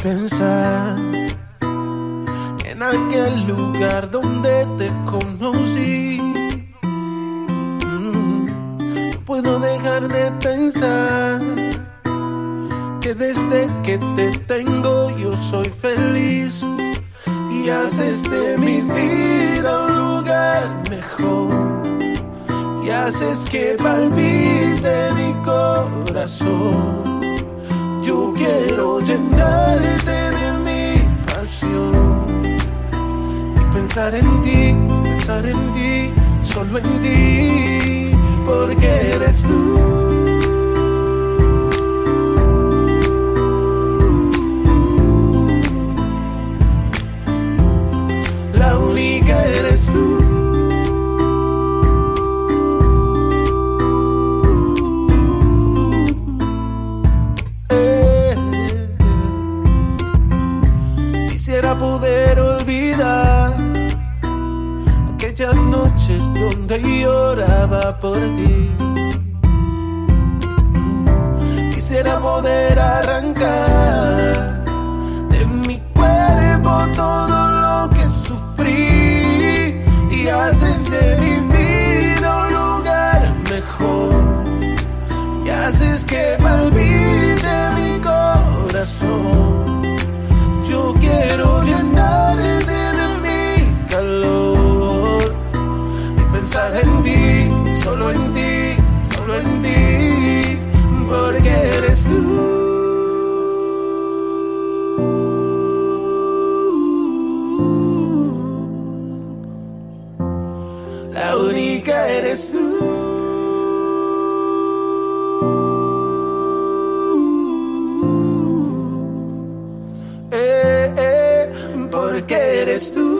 pensar en aquel lugar donde te conocí. No puedo dejar de pensar que desde que te tengo yo soy feliz y haces de mi vida un lugar mejor y haces que palpite mi corazón. Yo quiero llenarte de mi pasión y pensar en ti, solo en ti, porque eres tú. La única eres tú. Quisiera poder olvidar aquellas noches donde lloraba por ti. Quisiera poder arrancar de mi cuerpo todo lo que sufrí y haces de mi vida un lugar mejor y haces que palpite mi corazón. Yo quiero llenarte de mi calor y pensar en ti, solo en ti, porque eres tú. La única eres tú. Porque eres tú.